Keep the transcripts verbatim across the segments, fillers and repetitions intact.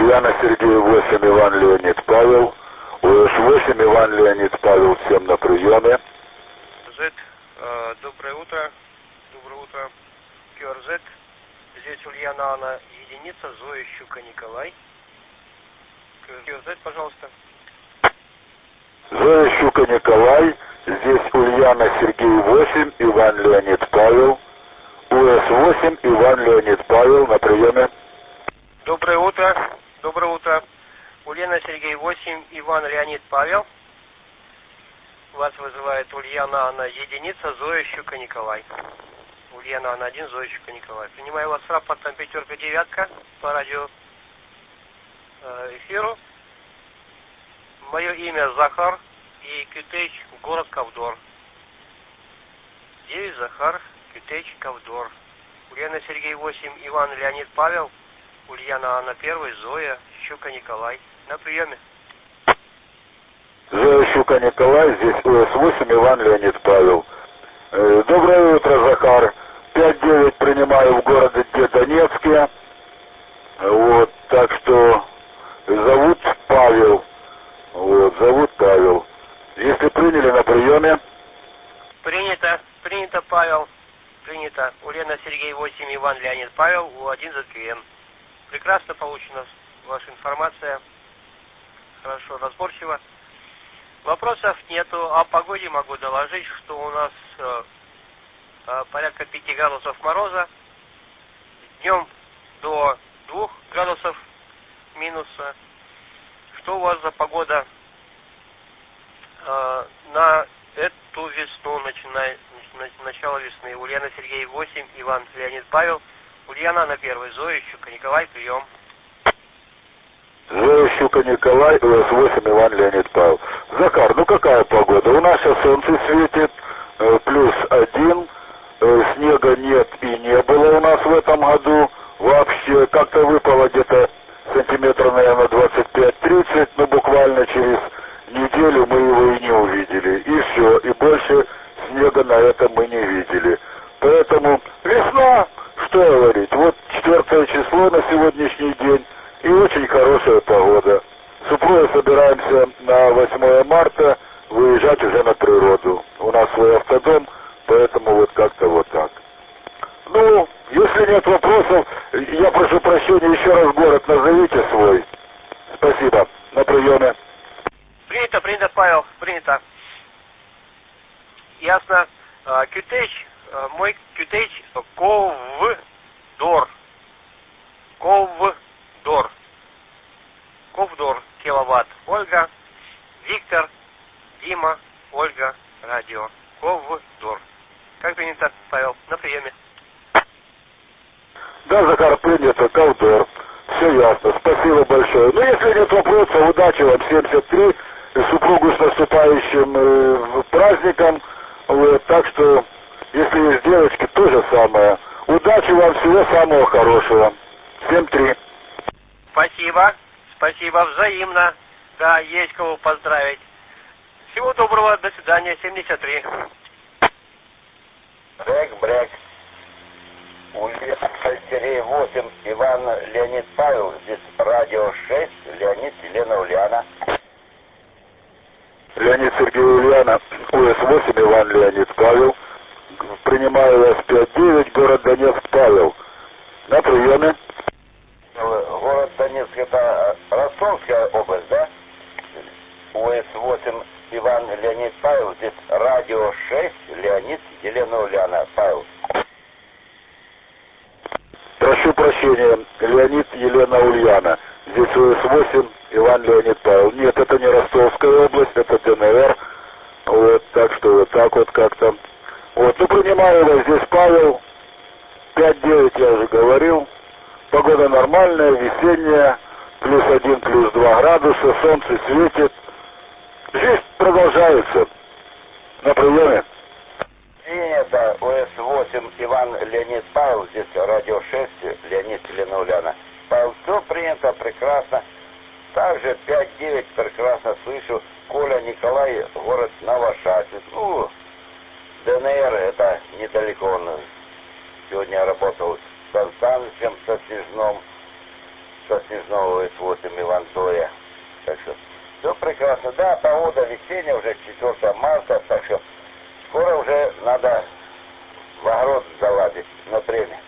Ульяна Сергей восемь, Иван Леонид Павел. УС восемь, Иван Леонид Павел, всем на приеме. Z, э, доброе утро. Доброе утро. кью ар зет. Здесь Ульяна Анна, единица, Зоя Щука Николай. кью ар зет, пожалуйста. Зоя Щука Николай. Здесь Ульяна Сергей восемь, Иван Леонид Павел. УС восемь, Иван Леонид Павел, на приеме. Доброе утро. Доброе утро. Ульяна Сергей восемь, Иван Леонид Павел. Вас вызывает Ульяна Анна, единица, Зоя Щука Николай. Ульяна Анна один, Зоя Щука Николай. Принимаю вас с рапортом пятерка девятка по радио э, эфиру. Мое имя Захар и Кютеч, город Ковдор. девять Захар, Кютеч, Ковдор. Ульяна Сергей восемь, Иван Леонид Павел. Ульяна Анна первый, Зоя Щука Николай. На приеме. Зоя Щука Николай, здесь УС восемь, Иван Леонид Павел. Э, доброе утро, Захар. пять девять принимаю в городе Донецке. Вот, так что зовут Павел. Вот, зовут Павел. Если приняли, на приеме. Принято, принято, Павел. Принято. Ульяна Сергей восемь, Иван Леонид Павел, У один зет кью эм. Прекрасно получена ваша информация. Хорошо, разборчиво. Вопросов нету. О погоде могу доложить, что у нас э, э, порядка пяти градусов мороза. Днем до двух градусов минуса. Что у вас за погода э, на эту весну, начиная с начала весны? Ульяна Сергей восемь, Иван Леонид Павел. Ульяна на первой, Зоя Щука Николай, прием. Зоя Щука Николай, УС восемь, Иван Леонид Павел. Захар, ну какая погода? У нас сейчас солнце светит, э, плюс один, э, снега нет и не было у нас в этом году. Вообще, как-то выпало где-то сантиметров, наверное, двадцать пять тридцать, но буквально через неделю мы его и не увидели. И все, и больше снега на этом мы не видели. Поэтому весна, что говорить, вот четвертое число на сегодняшний день, и очень хорошая погода. С супругой собираемся на восьмое марта выезжать уже на природу. У нас свой автодом, поэтому вот как-то вот так. Ну, если нет вопросов, я прошу прощения, еще раз город назовите свой. Спасибо. На приеме. Принято, принято, Павел, принято. Ясно. Кютеч, мой Кютеч, Ковдор. Ковдор. Ковдор, киловатт. Ольга, Виктор, Дима, Ольга, радио. Ковдор. Как принято, Павел, на приеме. Да, Захар, принято, Ковдор. Все ясно, спасибо большое. Ну, если нет вопросов, удачи вам, семьдесят три, супругу с наступающим э, праздником. Вот, так что, если есть девочки, то же самое. Удачи вам, всего самого хорошего. семь три. Спасибо, спасибо, взаимно. Да, есть кого поздравить. Всего доброго, до свидания, семьдесят три. Брек, брек. Ульяна Сергей восемь, Иван Леонид Павел, здесь радио шесть, Леонид, Елена, Ульяна. Леонид Сергей Ульяна, УС восемь, Иван Леонид Павел. Принимаю вас пять девять, город Донецк, Павел. На приеме. Город Донецк, это Ростовская область, да? УС восемь, Иван Леонид Павел, здесь радио шесть, Леонид, Елена, Ульяна, Павел. Прошу прощения, Леонид, Елена, Ульяна. Здесь УС восемь, Иван Леонид Павел. Нет, это не Ростовская область, это ДНР. Вот, так что вот так вот как-то. Вот, ну принимаю вас здесь, Павел. пять девять я уже говорил. Погода нормальная, весенняя. Плюс один, плюс два градуса, солнце светит. Жизнь продолжается. На приеме. Это УС восемь, Иван Леонид Павел, здесь радио шесть, Леонид, Елена, Ульяна. Павел, все принято, прекрасно. Также пять девять прекрасно слышу. Коля Николай, город Новошахтинск. Ну, ДНР, это недалеко. Он сегодня работал с Сан Санычем, со Снежном. со Снежного эс восемь Иван Зоя. Так что все прекрасно. Да, погода весенняя, уже четвёртого марта, так что скоро уже надо в огород заладить на премии.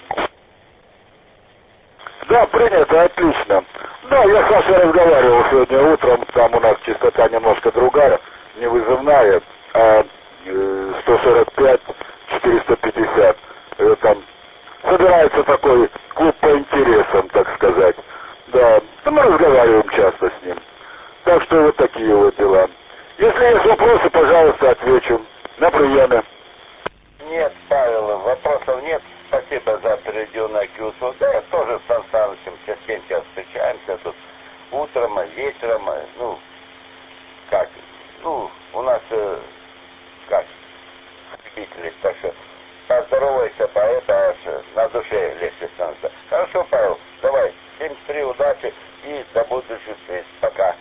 Да, принято, отлично. Да, я с Сашей разговаривал сегодня утром, там у нас частота немножко другая, не вызывная, а сто сорок пять четыреста пятьдесят. Э, там собирается такой клуб по интересам, так сказать. Да, мы разговариваем часто с ним. Так что вот такие вот дела. Если есть вопросы, пожалуйста, отвечу. На приеме. Нет, Павел, вопросов нет. Спасибо за переведенное кюсу. Да, я тоже с Сан Санычем частенько встречаемся тут утром, вечером. Ну, как? Ну, у нас, э, как, любители. Так что поздоровайся, поэта, на душе легче становится. Хорошо, Павел, давай. семьдесят три, удачи и до будущих встреч. Пока.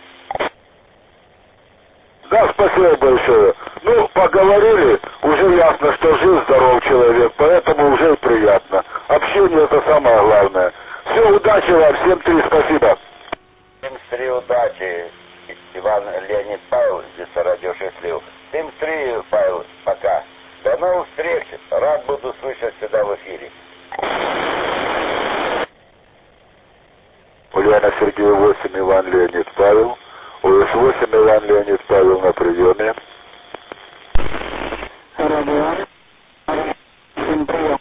Да, спасибо большое. Ну, поговорили, уже ясно, что жив-здоров человек, поэтому уже приятно. Общение — это самое главное. Все, удачи вам, всем три, спасибо. семьдесят три, удачи. Иван Леонид Павел, здесь радио шесть Лил. семьдесят три, Павел, пока. До новых встреч. Рад буду слышать всегда в эфире. Ульяна Сергей восемь, Иван Леонид Павел. ОС восемь, Иван Леонид Павел на приеме. Радио. Всем прием.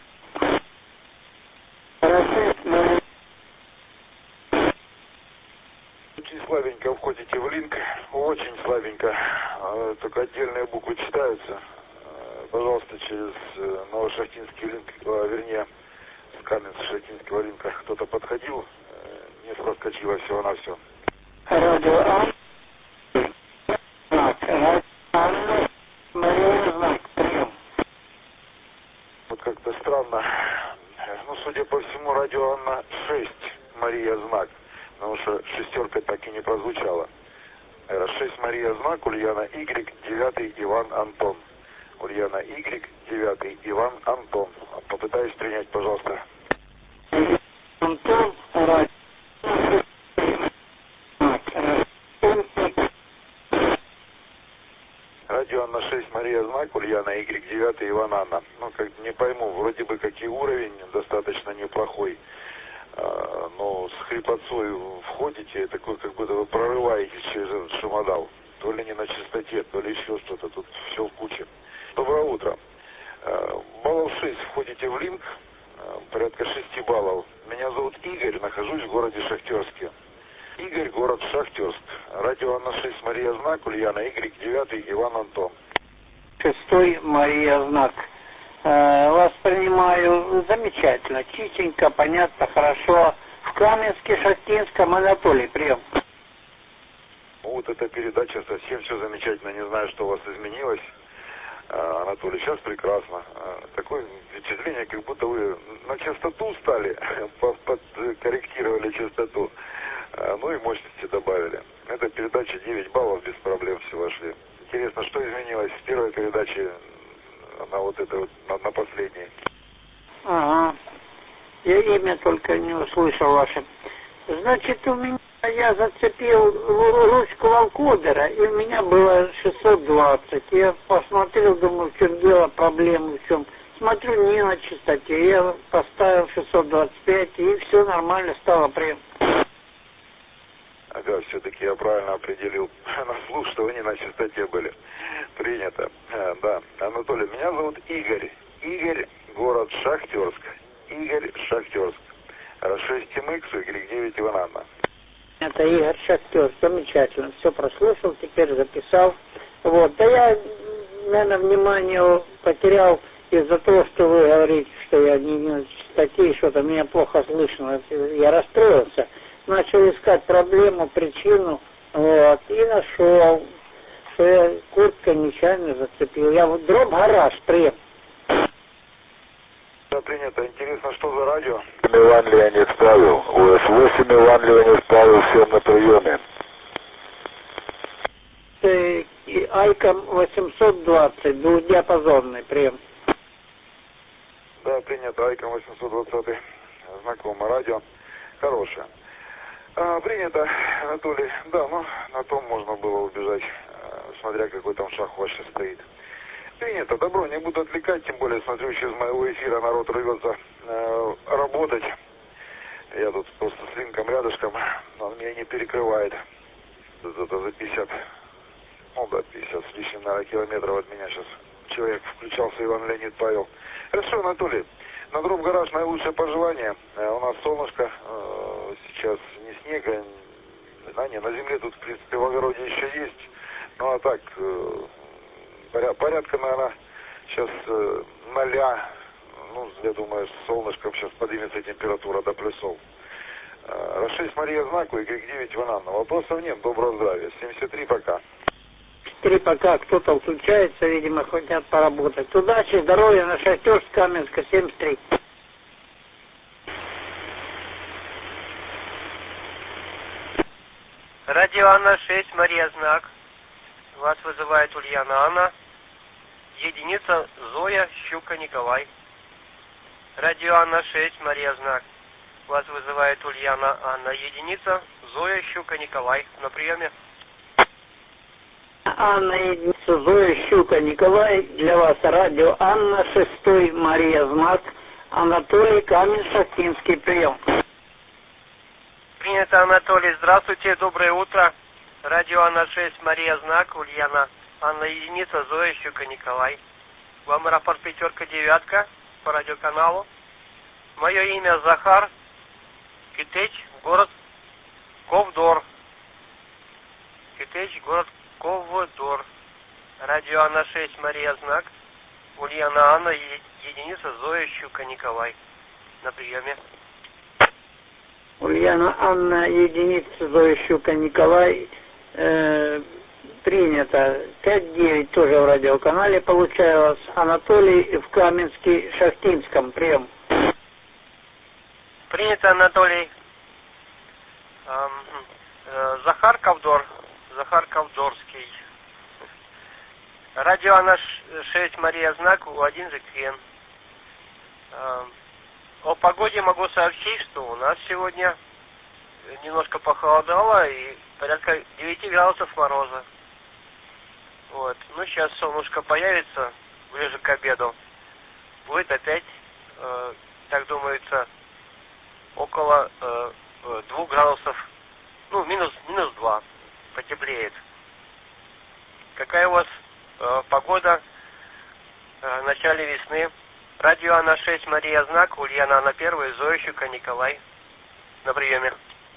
Очень слабенько входите в линк, очень слабенько, только отдельные буквы читаются. Пожалуйста, через Новошахтинский линк, вернее, с Каменск-Шахтинского линка кто-то подходил, не проскочило всего-навсего. Радио А. Вот как-то странно. Ну, судя по всему, радио Анна шесть, Мария Знак. Потому что шестерка так и не прозвучала. шесть Мария Знак, Ульяна Y, девятый Иван Антон. Ульяна Y, девятый Иван Антон. Попытаюсь принять, пожалуйста. Антон, радио. Радио Анна шесть, Мария Знак, Ульяна Y, девятый Иван Анна. Ну, как не пойму, вроде бы как и уровень достаточно неплохой. А, но с хрипотцой входите, такой как будто вы прорываетесь через этот шумодал. То ли не на частоте, то ли еще что-то. Тут все в куче. Доброе утро. А, баллов шесть входите в линк, а, порядка шести баллов. Меня зовут Игорь, нахожусь в городе Шахтерске. Игорь, город Шахтерск. Радио Анна шесть, Мария Знак, Ульяна Y, девятый Иван Антон. Шестой Мария Знак. Э, вас принимаю замечательно, чистенько, понятно, хорошо. В Каменске, Шахтинском, Анатолий, прием. Вот эта передача, совсем все замечательно. Не знаю, что у вас изменилось. А, Анатолий, сейчас прекрасно. А, такое впечатление, как будто вы на частоту стали, подкорректировали частоту. Ну и мощности добавили. Эта передача девять баллов, без проблем все вошли. Интересно, что изменилось с первой передачи на вот это вот, на, на последней? Ага. Я имя только не услышал ваше. Значит, у меня, я зацепил ручку волкодера, и у меня было шестьсот двадцать. Я посмотрел, думаю, в чем дело, проблема в чем. Смотрю, не на частоте. Я поставил шестьсот двадцать пять, и все нормально стало прям. Ага, все-таки я правильно определил на слух, что вы не на частоте были. Принято. А, да. Анатолий, меня зовут Игорь. Игорь, город Шахтерск. Игорь, Шахтерск. шесть эм икс, Y девять Иван Анна. Это Игорь Шахтерск. Замечательно. Все прослушал, теперь записал. Вот. Да я, наверное, внимание потерял из-за того, что вы говорите, что я не на частоте, что-то меня плохо слышно. Я расстроился. Начал искать проблему, причину, вот, и нашел, что я куртка нечаянно зацепил. Я вот дробь гараж, привет. Да, принято. Интересно, что за радио? Иван Леонид Павел. ОС восемь, Иван Леонид Павел, всем на приеме. Айком восемьсот двадцать, двухдиапазонный, прием. Да, принято. Айком восемьсот двадцать, знакомое радио. Хорошее. А, принято, Анатолий. Да, ну, на том можно было убежать, смотря какой там шаг у вас сейчас стоит. Принято, добро, не буду отвлекать, тем более, смотрю, из моего эфира народ рвется э, работать. Я тут просто с линком рядышком, он меня не перекрывает. Это за пятьдесят, ну да, пятьдесят с лишним, наверное, километров от меня сейчас человек включался, Иван Леонид Павел. Хорошо, Анатолий, на Гроб Гараж наилучшее пожелание. У нас солнышко, сейчас не снега, а не, на земле тут, в принципе, в огороде еще есть. Ну а так, порядка, наверное, сейчас ноля. Ну, я думаю, с солнышком сейчас поднимется температура до плюсов. Рашесть Мария Знаку, Y девять Вананна. Вопросов нет, доброго здравия. семьдесят три пока. Три пока, кто-то включается, видимо, хотят поработать. Удачи, здоровья, на Шахтерск, Каменска, семьдесят три. Радио Анна шесть, Мария Знак. Вас вызывает Ульяна Анна. Единица Зоя, Щука, Николай. Радио Анна шесть, Мария Знак. Вас вызывает Ульяна Анна. Единица Зоя, Щука, Николай. На приеме. Анна, единица Зоя, Щука, Николай. Для вас радио Анна шесть, Мария Знак. Анатолий, Камень-Шахтинский, прием. Принято, Анатолий. Здравствуйте, доброе утро. Радио Анна шесть, Мария Знак, Ульяна Анна, единица Зоя, Щука, Николай. Вам рапорт пятерка, девятка по радиоканалу. Мое имя Захар. Китеч, город Ковдор. Китеч, город Ковдор. Радио Анна шесть, Мария Знак. Ульяна Анна, единица Зоя, Щука, Николай. На приеме. Ульяна Анна, единица Зоя, Щука, Николай. Э, принято. пять девять тоже в радиоканале. Получаю вас. Анатолий в Каменске, Шахтинском. Прием. Принято, Анатолий. Эм, э, Захар Ковдор. Захар Ковдорский. Радио Анна шесть, Мария Знак, У один Жеквен. Эм, о погоде могу сообщить, что у нас сегодня немножко похолодало и порядка девяти градусов мороза. Вот. Ну, сейчас солнышко появится ближе к обеду. Будет опять, э, так думается, около э, двух градусов, ну, минус, минус два, потеплеет. Какая у вас э, погода э, в начале весны? Радио Анна шесть, Мария Знак, Ульяна Анна первая, Зоя, Щука, Николай. На приеме.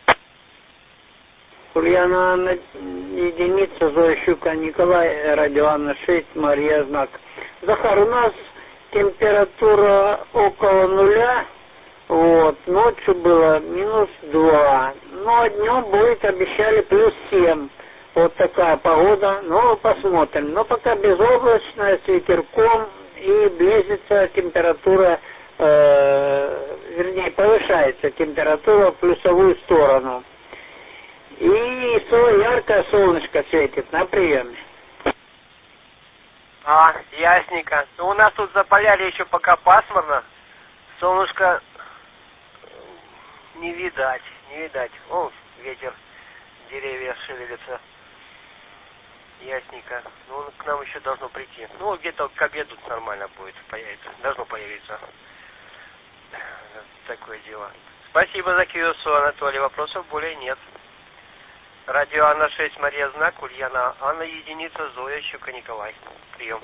Ульяна Анна, единица, Зоя, Щука, Николай, радио Анна шесть, Мария Знак. Захар, у нас температура около нуля, вот, ночью было минус два, но днем будет, обещали, плюс семь. Вот такая погода, ну, посмотрим. Но пока безоблачная, с ветерком, и близится температура, э, вернее, повышается температура в плюсовую сторону. И яркое солнышко светит на приеме. А, ясненько. Ну, у нас тут заполяли еще пока пасмурно. Солнышко не видать, не видать. О, ветер, деревья шевелятся. Ясненько. Ну, к нам еще должно прийти. Ну, где-то к обеду нормально будет появиться. Должно появиться. Такое дело. Спасибо за кьюсу, Анатолий. Вопросов более нет. Радио Анна шесть, Мария Знак, Ульяна Анна, единица, Зоя, Щука, Николай. Прием.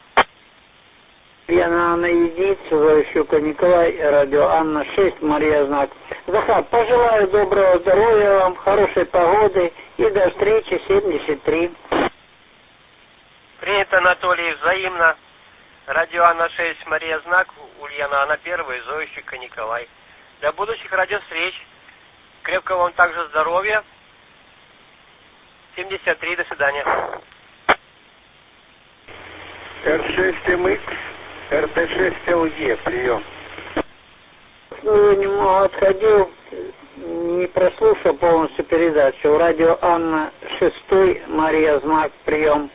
Ульяна Анна, единица, Зоя, Щука, Николай, радио Анна шесть, Мария Знак. Захар, пожелаю доброго здоровья вам, хорошей погоды и до встречи, семьдесят три. Принято, Анатолий, взаимно. Радио Анна шесть, Мария Знак, Ульяна Анна первая, Зоя, Щука, Николай. До будущих радиовстреч. Крепкого вам также здоровья. семьдесят три, до свидания. эр шесть эм икс, эр тэ шесть эл е, прием. Ну, немного отходил, не прослушал полностью передачу. Радио Анна шесть, Мария Знак, прием.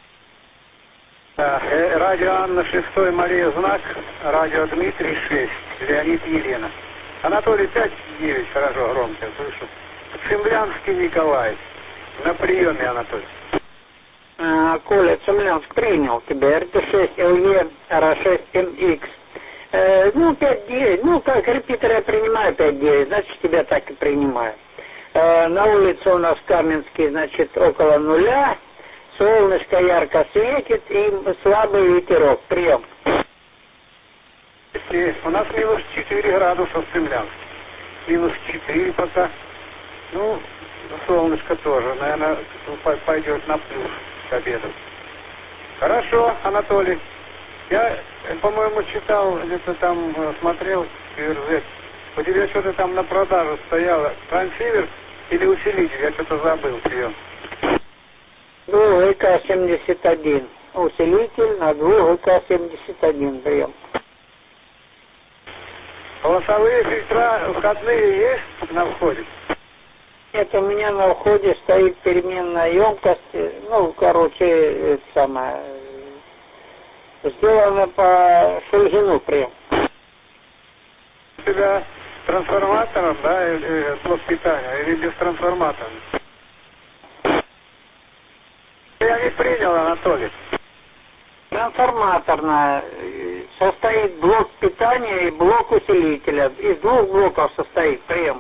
Да, э, радио Анна шесть, Мария Знак, радио Дмитрий шесть, Леонид Елена. Анатолий пять девять, хорошо, громко, слышу. Цимлянский Николай. На приеме, Анатолий. А, Коля, Цимлянск принял тебя. эр тэ шесть эл е эр а шесть эм икс. Э, ну, пять девять. Ну, как репетитор я принимаю пять девять, значит, тебя так и принимаю. Э, на улице у нас Каменский, значит, около нуля. Солнышко ярко светит и слабый ветерок. Прием. У нас минус четыре градуса в Цимлянске. Минус четыре пока. Ну, солнышко тоже. Наверное, пойдет на плюс к обеду. Хорошо, Анатолий. Я, по-моему, читал, где-то там смотрел КРЗ. У тебя что-то там на продажу стояло. Трансивер или усилитель? Я что-то забыл прием. двух вэ ка семьдесят один. Усилитель на двух вэ ка семьдесят один. Прием. Полосовые фильтра входные есть на входе? Это у меня на входе стоит переменная емкость. Ну, короче, это самое... Сделано по Шульгину прием. У тебя трансформатором, да, или блок питания, или без трансформатора? Я не принял, Анатолий. Трансформаторная. Состоит блок питания и блок усилителя. Из двух блоков состоит прием.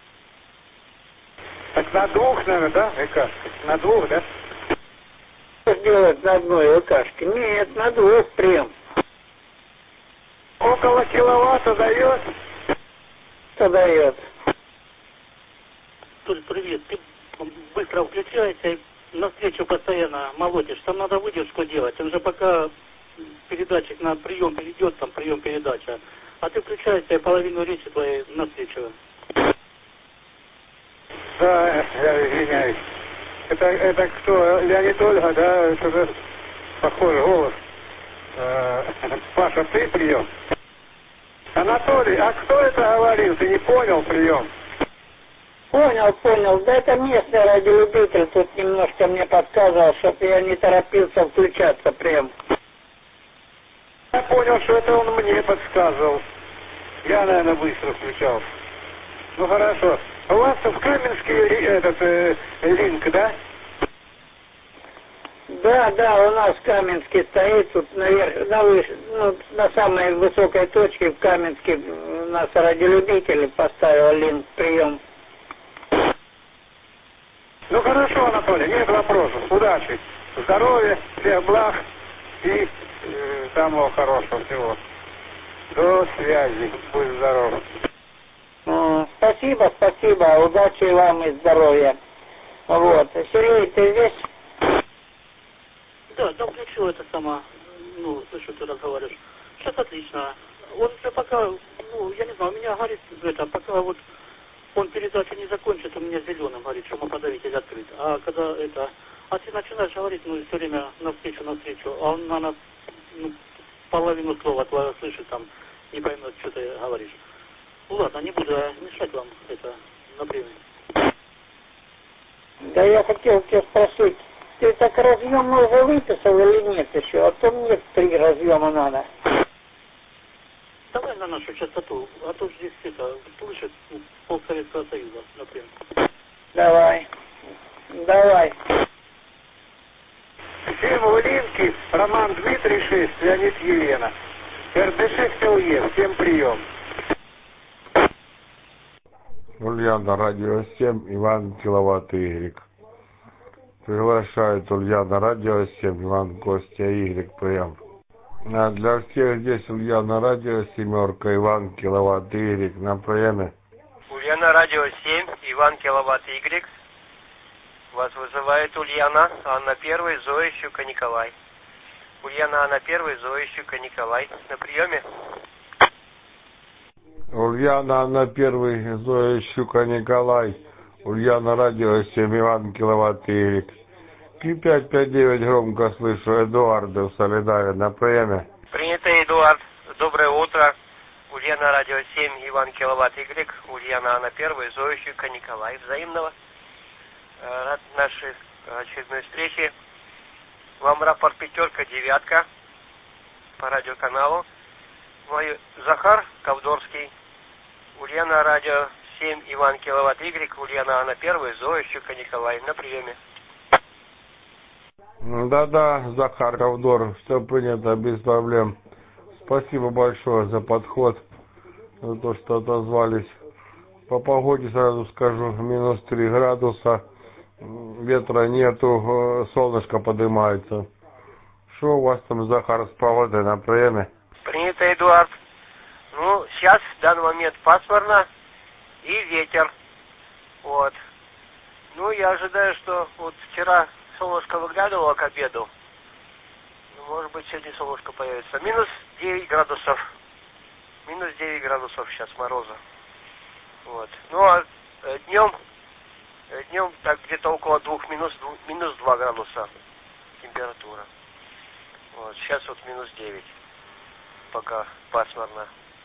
Так на двух, наверное, да, ВК? На двух, да? Что делать на одной ВКшке? Нет, на двух прием. Около киловатта дает? Что дает? Толь, привет. Ты быстро включаешься и навстречу постоянно молотишь. Там надо выдержку делать. Он же пока передатчик на прием перейдет, там прием передача. А ты включаешься и половину речи твоей навстречу. Да, я извиняюсь. Это, это кто? Леонид Ольга, да? Это же похожий голос. Э, Паша, ты прием? Анатолий, а кто это говорил? Ты не понял прием? Понял, понял. Да это местный радиолюбитель тут немножко мне подсказывал, чтобы я не торопился включаться прием. Я понял, что это он мне подсказывал. Я, наверное, быстро включался. Ну хорошо. У вас в Каменске этот э, линк, да? Да, да, у нас Каменский стоит тут наверх, на, выш... ну, на самой высокой точке в Каменске у нас радиолюбители поставил линк прием. Ну хорошо, Анатолий, нет вопросов. Удачи, здоровья, всех благ и э, самого хорошего всего. До связи. Будь здоров. Mm, спасибо, спасибо. Удачи вам и здоровья. Вот. Сергей, ты здесь? Да, да, включил это сама. Ну, слышу, ты разговариваешь. Сейчас отлично. Он же пока, ну, я не знаю, у меня горит это, пока вот он передачу не закончит, у меня зеленым говорит, что подавитель открыт. А когда это, а ты начинаешь говорить, ну, все время навстречу, навстречу, а он, наверное, ну, половину слова твоего слышит, там, не поймет, что ты говоришь. Ну, ладно, не буду мешать вам это напрямую. Да я хотел тебя спросить, ты так разъем уже выписал или нет еще? А то мне три разъема надо. Давай на нашу частоту, а то здесь это, слышит ну, пол Советского Союза, например. Давай. Давай. Всем в линке Роман Дмитрий шесть, Леонид Елена. эр дэ шесть эл е, всем прием. Ульяна, радио семь, Иван Киловатт Y. Приглашает Ульяна, радио семь, Иван Костя Y, прием. А для всех здесь Ульяна, радио семерка, Иван Киловатт Y, на приеме. Ульяна, радио семь, Иван Киловатт Y. Вас вызывает Ульяна, Анна первая, Зоя Щука Николай. Ульяна, Анна первая, Зоя Щука Николай. На приеме. Ульяна, Анна первый, Зоя Щука Николай. Ульяна, радио семь, Иван Киловатт Y. Ки пять пять девять громко слышу. Эдуарда в Солидаре на приеме. Принято, Эдуард. Доброе утро. Ульяна, радио семь, Иван Киловатт Y. Ульяна, Анна первая, Зоя Щука Николай. Взаимного. Рад нашей очередной встрече. Вам рапорт пятерка, девятка по радиоканалу. Мой Захар Ковдорский. Ульяна, радио семь, Иван Киловатт Y, Ульяна Анна первая, Зоя Щука Николай на приеме. Да-да, Захар Ковдор, все принято без проблем. Спасибо большое за подход, за то, что отозвались. По погоде сразу скажу, минус три градуса, ветра нету, солнышко поднимается. Что у вас там, Захар, с погодой на приеме? Принято, Эдуард. Ну, сейчас в данный момент пасмурно и ветер. Вот. Ну, я ожидаю, что вот вчера солнышко выглядывало к обеду. Ну, может быть, сегодня солнышко появится. Минус девять градусов. Минус девять градусов сейчас мороза. Вот. Ну, а днем, днем так где-то около двух, минус, минус два градуса температура. Вот. Сейчас вот минус девять. Пока пасмурно.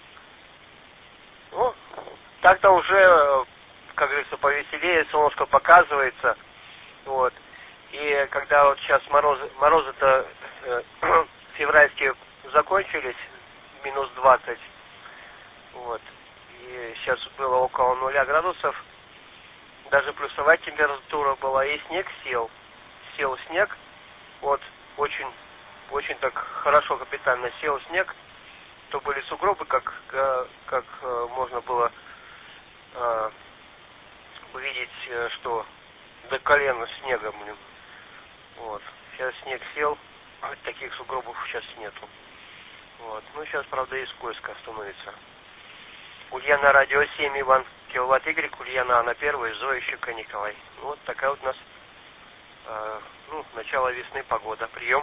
Ну, так-то уже, как говорится, повеселее, солнышко показывается. Вот. И когда вот сейчас морозы, морозы-то э, февральские закончились, минус двадцать. Вот. И сейчас было около нуля градусов. Даже плюсовая температура была, и снег сел. Сел снег. Вот, очень, очень так хорошо, капитально сел снег. То были сугробы, как, как можно было э, увидеть, что до колена снега. Вот. Сейчас снег сел, таких сугробов сейчас нету. Вот. Ну, сейчас, правда, и скользко становится. Ульяна радио семь, Иван Киловатт Y, Ульяна Анна первая, Зоя Щука Николай. Ну, вот такая вот у нас э, ну, начало весны, погода. Прием.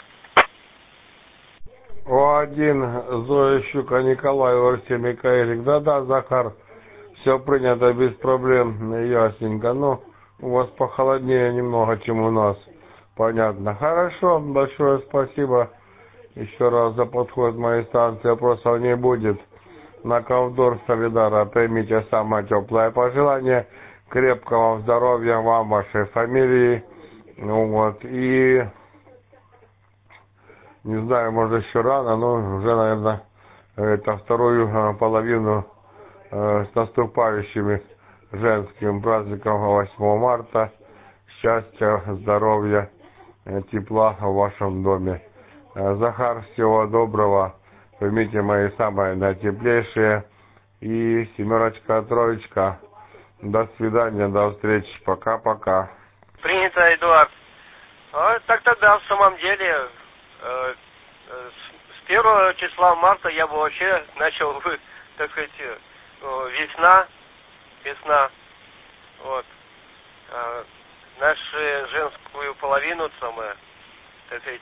О один, Зоя Щука Николай, Арсений Микаэлик. Да-да, Захар, все принято без проблем, ясненько. Но у вас похолоднее немного, чем у нас. Понятно. Хорошо, большое спасибо еще раз за подход моей станции. Вопросов не будет. На Ковдор Солидара примите самое теплое пожелание. Крепкого здоровья вам, вашей фамилии. Ну вот, и... Не знаю, может еще рано, но уже, наверное, это вторую половину э, с наступающими женским праздником восьмого марта. Счастья, здоровья, э, тепла в вашем доме. Э, Захар, всего доброго. Примите мои самые наитеплейшие. И семерочка, троечка. До свидания, до встречи. Пока-пока. Принято, Эдуард. А, так тогда, в самом деле... С первого числа марта я бы вообще начал, так сказать, весна, весна, вот, а, нашу женскую половину, самое, так сказать,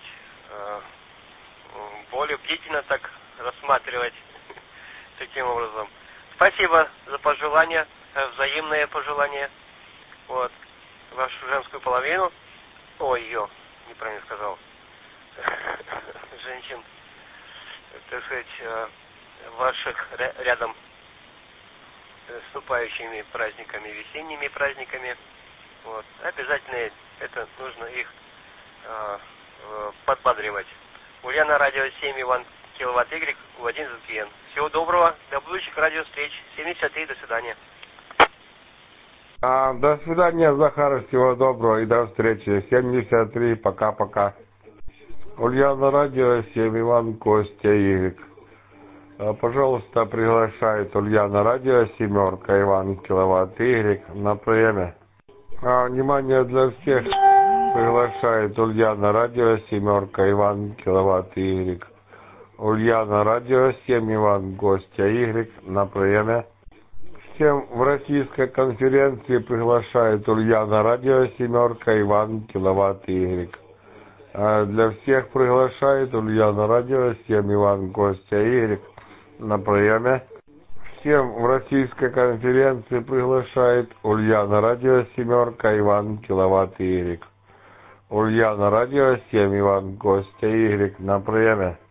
более бдительно так рассматривать таким образом. Спасибо за пожелания, взаимное пожелание, вот, вашу женскую половину, ой, ее, неправильно сказал, женщин, так сказать, ваших рядом с наступающими праздниками, весенними праздниками. Вот. Обязательно это нужно их э, подбадривать. Ульяна радио семь, Иван Киловатт Y, У один зет Н. Всего доброго, до будущих радиовстреч. семьдесят три, до свидания. А, до свидания, Захар, всего доброго и до встречи. семьдесят три, пока-пока. Ульяна радио семь, Иван Костя Y. А, пожалуйста, приглашает Ульяна радио семерка, Иван Киловатт Y на приеме. А, внимание для всех. Приглашает Ульяна радио семерка, Иван Киловатт Y. Ульяна радио семь, Иван Костя Y на приеме. Всем в российской конференции приглашает Ульяна радио семерка, Иван Киловатт Y. А для всех приглашает Ульяна радио семь, Иван Костя Y на приеме. Всем в российской конференции приглашает Ульяна радио семерка, Иван Киловатт Y. Ульяна радио семь, Иван Костя Y на приеме.